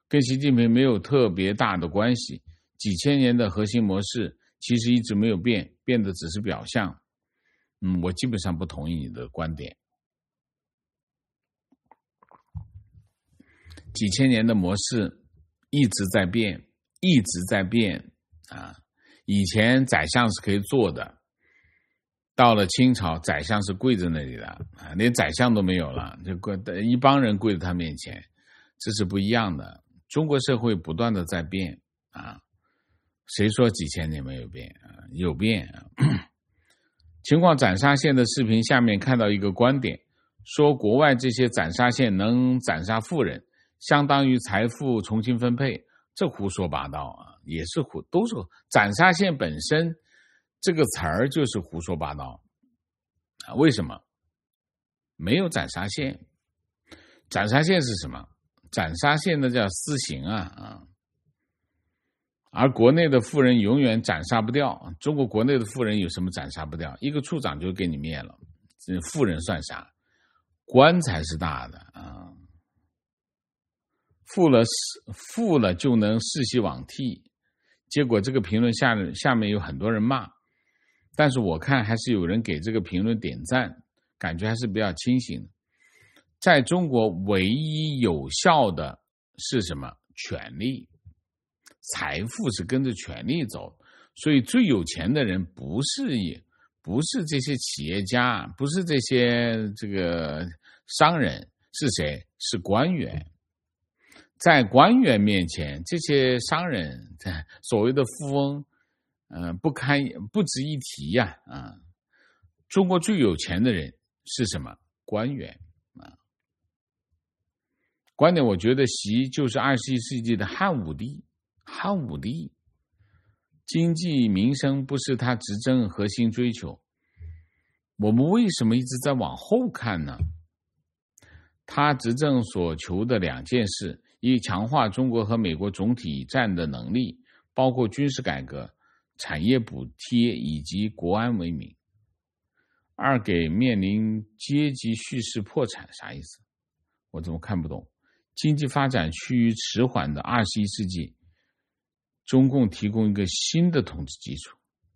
跟习近平没有特别大的关系。几千年的核心模式其实一直没有变，变的只是表象。嗯，我基本上不同意你的观点。几千年的模式一直在变，一直在变啊！以前宰相是可以坐的，到了清朝，宰相是跪在那里的啊，连宰相都没有了，就跪一帮人跪在他面前，这是不一样的。中国社会不断的在变啊，谁说几千年没有变啊？有变啊！情况斩杀线的视频下面看到一个观点，说国外这些斩杀线能斩杀富人，相当于财富重新分配，这胡说八道啊！也是胡，都是斩杀线本身这个词儿就是胡说八道啊！为什么？没有斩杀线，斩杀线是什么？斩杀线那叫私刑啊啊！而国内的富人永远斩杀不掉，中国国内的富人有什么斩杀不掉？一个处长就给你灭了，富人算啥？官才是大的啊！富了富了就能世袭罔替，结果这个评论下下面有很多人骂，但是我看还是有人给这个评论点赞，感觉还是比较清醒的。在中国唯一有效的是什么？权力。财富是跟着权力走，所以最有钱的人不是也不是这些企业家，不是这些这个商人，是谁？是官员。在官员面前，这些商人所谓的富翁呃，不堪不值一提呀 啊, 啊！中国最有钱的人是什么？官员啊！观点，我觉得习就是二十一世纪的汉武帝。汉武帝，经济民生不是他执政核心追求。我们为什么一直在往后看呢？他执政所求的两件事：一，强化中国和美国总体战的能力，包括军事改革、产业补贴以及国安为名；二，给面临阶级叙事破产。啥意思？我怎么看不懂？经济发展趋于迟缓的二十一世纪，中共提供一个新的统治基础。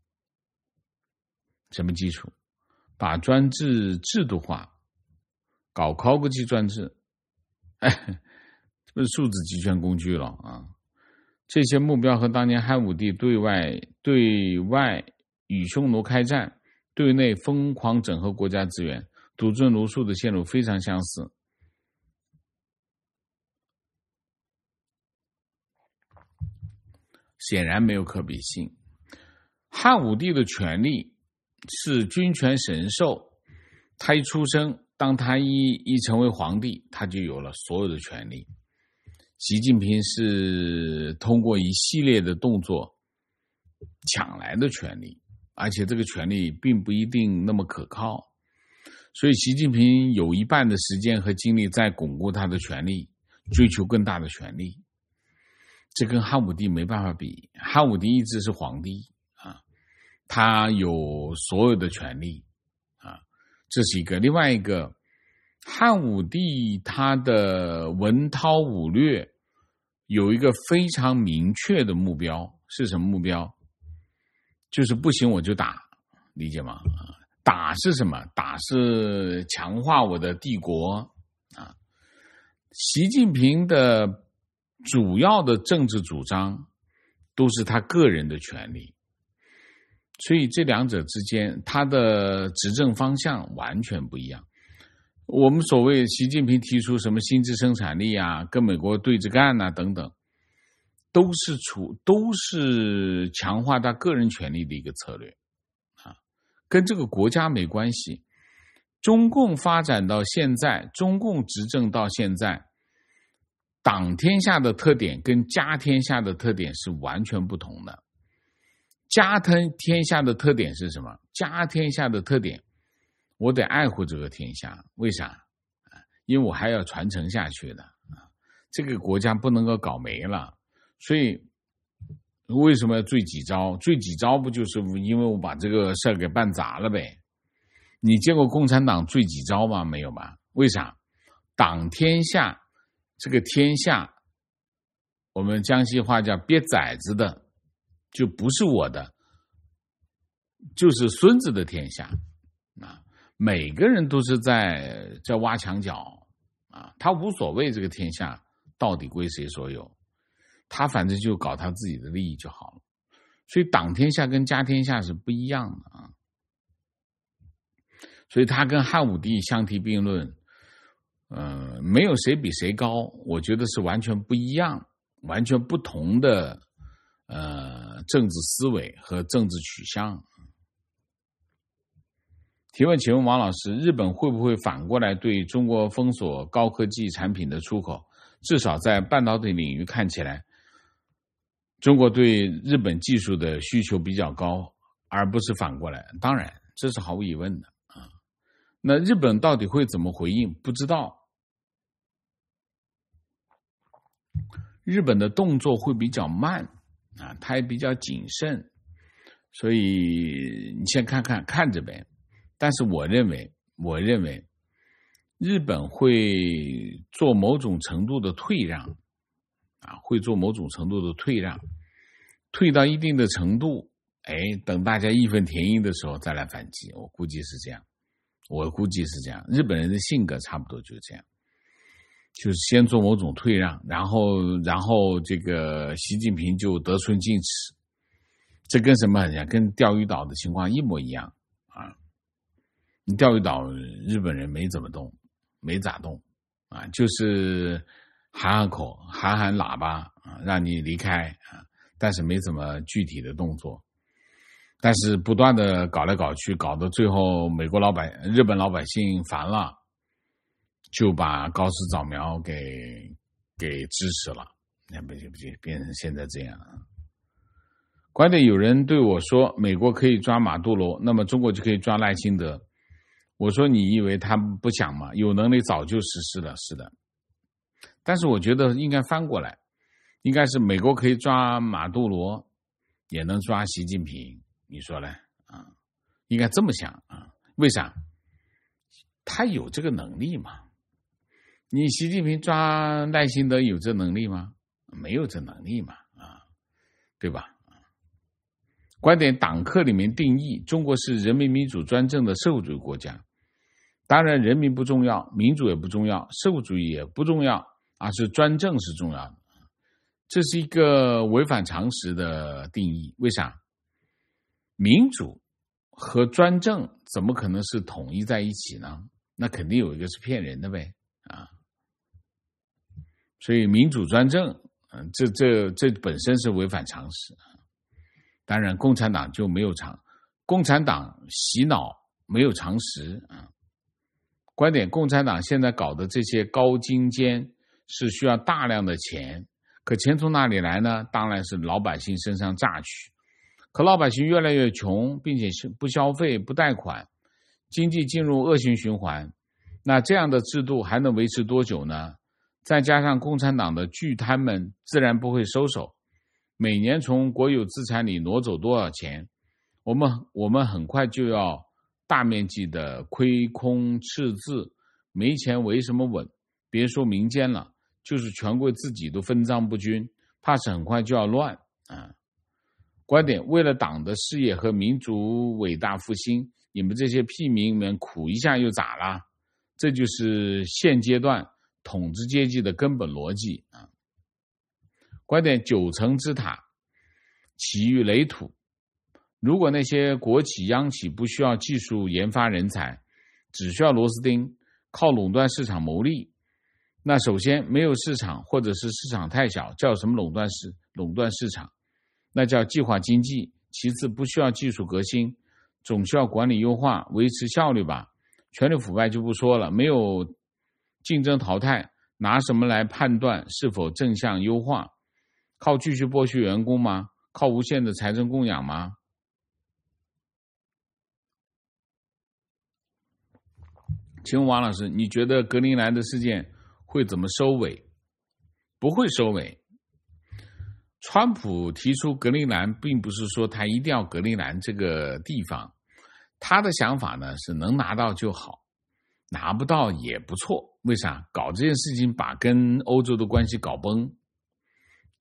什么基础？把专制制度化，搞高科技专制，哎，这不是数字集权工具了啊！这些目标和当年汉武帝对外对外与匈奴开战，对内疯狂整合国家资源，独尊儒术的线路非常相似。显然没有可比性。汉武帝的权力是君权神授，他一出生，当他一一成为皇帝，他就有了所有的权力。习近平是通过一系列的动作抢来的权力，而且这个权力并不一定那么可靠，所以习近平有一半的时间和精力在巩固他的权力，追求更大的权力。这跟汉武帝没办法比，汉武帝一直是皇帝啊，他有所有的权利啊，这是一个。另外一个，汉武帝他的文韬武略有一个非常明确的目标，是什么目标？就是不行我就打，理解吗？打是什么？打是强化我的帝国啊。习近平的主要的政治主张都是他个人的权利，所以这两者之间他的执政方向完全不一样。我们所谓习近平提出什么新质生产力啊，跟美国对着干啊等等，都是处都是强化他个人权利的一个策略啊，跟这个国家没关系。中共发展到现在，中共执政到现在，党天下的特点跟家天下的特点是完全不同的。家天下的特点是什么？家天下的特点，我得爱护这个天下。为啥？因为我还要传承下去的，这个国家不能够搞没了。所以为什么要罪己招？罪己招不就是因为我把这个事儿给办砸了呗？你见过共产党罪己招吗？没有吧？为啥？党天下，这个天下我们江西话叫憋崽子的，就不是我的，就是孙子的天下啊！每个人都是在在挖墙脚啊，他无所谓这个天下到底归谁所有，他反正就搞他自己的利益就好了。所以党天下跟家天下是不一样的啊。所以他跟汉武帝相提并论，呃，没有谁比谁高，我觉得是完全不一样，完全不同的呃政治思维和政治取向。提问，请问王老师，日本会不会反过来对中国封锁高科技产品的出口？至少在半导体领域看起来，中国对日本技术的需求比较高，而不是反过来。当然，这是毫无疑问的啊。那日本到底会怎么回应？不知道。日本的动作会比较慢啊，它也比较谨慎，所以你先看看看着呗。但是我认为，我认为日本会做某种程度的退让，啊，会做某种程度的退让，退到一定的程度，哎，等大家义愤填膺的时候再来反击，我估计是这样，我估计是这样。日本人的性格差不多就是这样，就是先做某种退让，然后，然后这个习近平就得寸进尺，这跟什么很像？跟钓鱼岛的情况一模一样啊。你钓鱼岛日本人没怎么动，没咋动啊，就是喊喊口，喊喊喇叭啊，让你离开啊，但是没怎么具体的动作。但是不断的搞来搞去，搞到最后美国老百日本老百姓烦了，就把高市早苗给给支持了，那不就不就变成现在这样啊。观点，有人对我说美国可以抓马杜罗，那么中国就可以抓赖清德。我说你以为他不想吗？有能力早就实施了，是的。但是我觉得应该翻过来，应该是美国可以抓马杜罗，也能抓习近平，你说呢？啊，应该这么想啊？为啥？他有这个能力吗？你习近平抓赖清德有这能力吗？没有这能力嘛，啊，对吧？观点，党课里面定义中国是人民民主专政的社会主义国家，当然人民不重要，民主也不重要，社会主义也不重要，而是专政是重要的。这是一个违反常识的定义。为啥？民主和专政怎么可能是统一在一起呢？那肯定有一个是骗人的呗啊！所以民主专政，嗯，这这这本身是违反常识。当然，共产党就没有常，共产党洗脑没有常识啊。观点，共产党现在搞的这些高精尖是需要大量的钱，可钱从哪里来呢？当然是老百姓身上榨取。可老百姓越来越穷，并且不消费、不贷款，经济进入恶性循环。那这样的制度还能维持多久呢？再加上共产党的巨贪们自然不会收手。每年从国有资产里挪走多少钱，我们我们很快就要大面积的亏空赤字，没钱为什么稳？别说民间了，就是权贵自己都分赃不均，怕是很快就要乱啊！观点，为了党的事业和民族伟大复兴，你们这些屁民们苦一下又咋啦？这就是现阶段统治阶级的根本逻辑啊！观点，九层之塔起于垒土，如果那些国企央企不需要技术研发人才，只需要螺丝钉，靠垄断市场牟利，那首先没有市场，或者是市场太小，叫什么垄断市垄断市场？那叫计划经济。其次，不需要技术革新，总需要管理优化，维持效率吧。权力腐败就不说了，没有竞争淘汰，拿什么来判断是否正向优化？靠继续剥削员工吗？靠无限的财政供养吗？请问王老师，你觉得格陵兰的事件会怎么收尾？不会收尾。川普提出格陵兰，并不是说他一定要格陵兰这个地方，他的想法呢是能拿到就好，拿不到也不错。为啥？搞这件事情把跟欧洲的关系搞崩，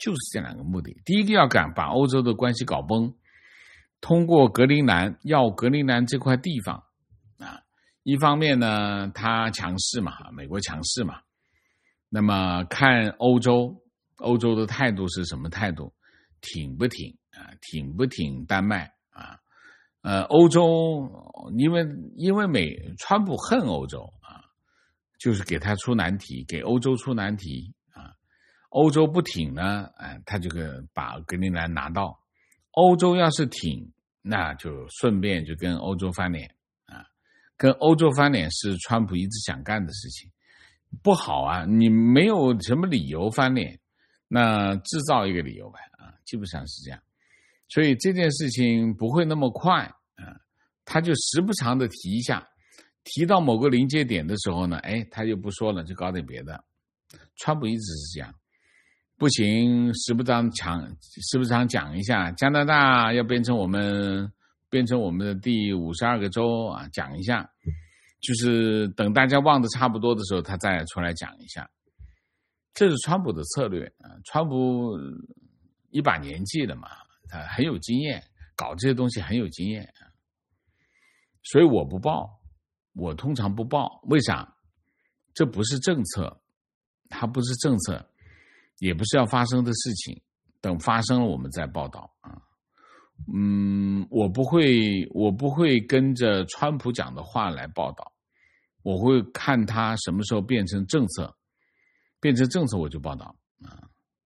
就是这两个目的。第一个要赶把欧洲的关系搞崩，通过格陵兰要格陵兰这块地方啊，一方面呢它强势嘛，美国强势嘛，那么看欧洲欧洲的态度是什么态度，挺不挺啊？挺不挺丹麦啊？呃，欧洲因为因为美川普恨欧洲啊，就是给他出难题，给欧洲出难题啊。欧洲不挺呢，哎，他就把格陵兰拿到。欧洲要是挺，那就顺便就跟欧洲翻脸啊，跟欧洲翻脸是川普一直想干的事情，不好啊，你没有什么理由翻脸，那制造一个理由呗啊，基本上是这样。所以这件事情不会那么快啊，他就时不常的提一下，提到某个临界点的时候呢，哎，他就不说了，就搞点别的。川普一直是这样，不行，时不常讲，时不常讲一下，加拿大要变成我们变成我们的第五十二个州啊，讲一下，就是等大家忘得差不多的时候，他再出来讲一下。这是川普的策略啊，川普一把年纪了嘛。他很有经验，搞这些东西很有经验，所以我不报，我通常不报，为啥？这不是政策，它不是政策，也不是要发生的事情，等发生了我们再报道啊。嗯，我不会，我不会跟着川普讲的话来报道，我会看他什么时候变成政策，变成政策我就报道啊。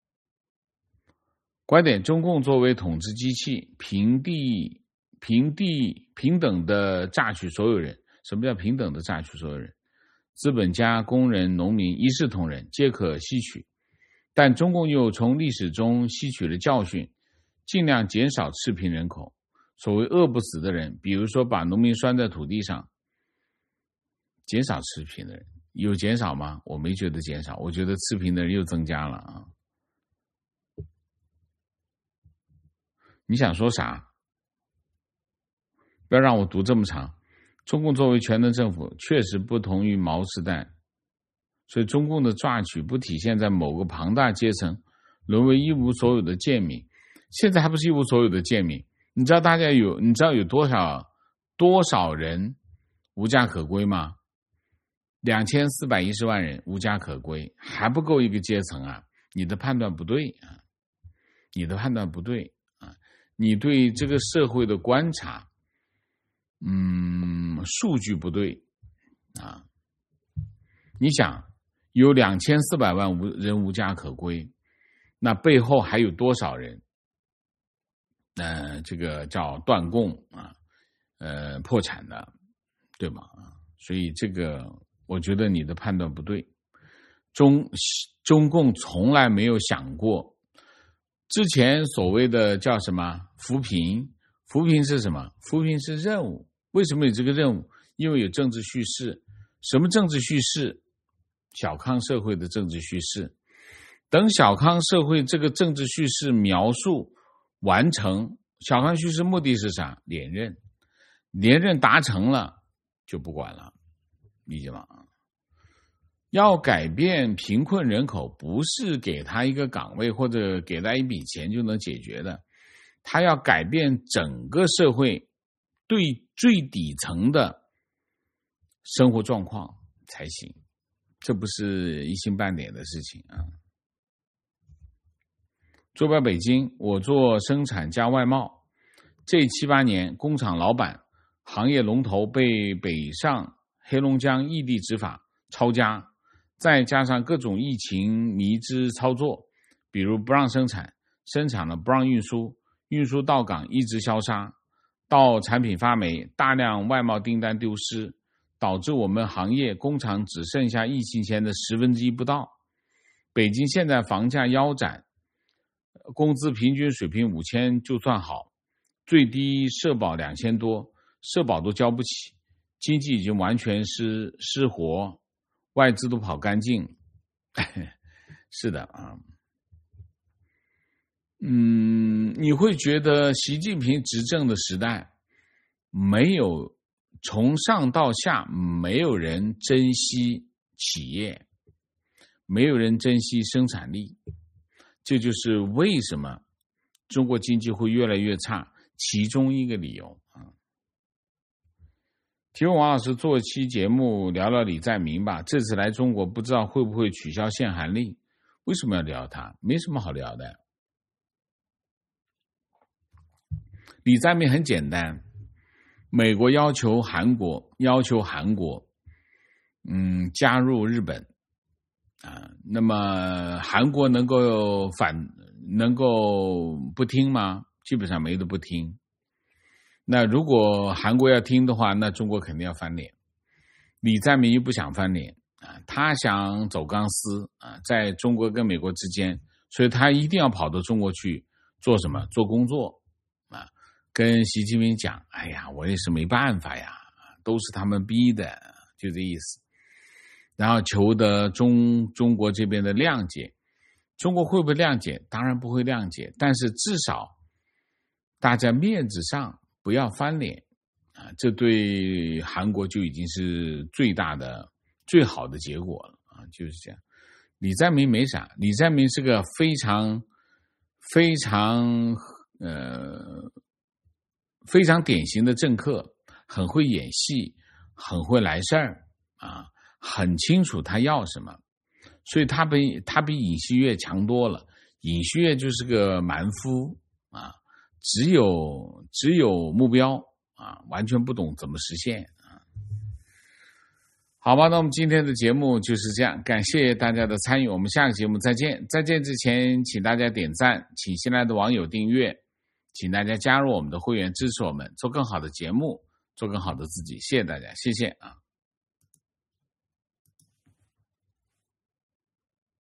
观点：中共作为统治机器，平地、平地、平等的榨取所有人。什么叫平等的榨取所有人？资本家、工人、农民一视同仁，皆可吸取。但中共又从历史中吸取了教训，尽量减少赤贫人口。所谓饿不死的人，比如说把农民拴在土地上，减少赤贫的人，有减少吗？我没觉得减少，我觉得赤贫的人又增加了啊。你想说啥？不要让我读这么长。中共作为全能政府，确实不同于毛时代，所以中共的榨取不体现在某个庞大阶层沦为一无所有的贱民。现在还不是一无所有的贱民，你知道大家有，你知道有多少多少人无家可归吗？两千四百一十万人无家可归，还不够一个阶层啊！你的判断不对啊，你的判断不对。你对这个社会的观察，嗯，数据不对啊。你想，有两千四百万无人无家可归，那背后还有多少人？呃，这个叫断供啊，呃，破产的，对吗？所以这个，我觉得你的判断不对。中中共从来没有想过。之前所谓的叫什么扶贫，扶贫是什么？扶贫是任务。为什么有这个任务？因为有政治叙事。什么政治叙事？小康社会的政治叙事。等小康社会这个政治叙事描述完成，小康叙事目的是啥？连任。连任达成了就不管了，理解吗？要改变贫困人口，不是给他一个岗位或者给他一笔钱就能解决的，他要改变整个社会对最底层的生活状况才行，这不是一星半点的事情啊。坐标北京，我做生产加外贸，这七八年工厂老板、行业龙头被北上黑龙江异地执法抄家。再加上各种疫情迷之操作，比如不让生产，生产了不让运输，运输到港一直消杀，到产品发霉，大量外贸订单丢失，导致我们行业工厂只剩下疫情前的十分之一不到。北京现在房价腰斩，工资平均水平五千就算好，最低社保两千多，社保都交不起，经济已经完全失失活。外资都跑干净，是的啊，嗯，你会觉得习近平执政的时代，没有从上到下没有人珍惜企业，没有人珍惜生产力， 这就是为什么中国经济会越来越差其中一个理由啊。提问王老师做期节目聊聊李在明吧，这次来中国不知道会不会取消限韩令，为什么要聊他？没什么好聊的。李在明很简单，美国要求韩国要求韩国嗯加入日本啊，那么韩国能够反能够不听吗？基本上没得不听。那如果韩国要听的话，那中国肯定要翻脸。李在明又不想翻脸啊，他想走钢丝啊，在中国跟美国之间，所以他一定要跑到中国去做什么？做工作啊，跟习近平讲，哎呀，我也是没办法呀，都是他们逼的，就这意思。然后求得中中国这边的谅解。中国会不会谅解？当然不会谅解，但是至少大家面子上不要翻脸啊，这对韩国就已经是最大的最好的结果了啊，就是这样。李在明没啥，李在明是个非常非常呃非常典型的政客，很会演戏，很会来事儿啊，很清楚他要什么，所以他比他比尹锡悦强多了。尹锡悦就是个蛮夫啊，只有只有目标啊，完全不懂怎么实现啊。好吧，那我们今天的节目就是这样，感谢大家的参与，我们下个节目再见。再见之前，请大家点赞，请新来的网友订阅，请大家加入我们的会员，支持我们做更好的节目，做更好的自己。谢谢大家，谢谢啊。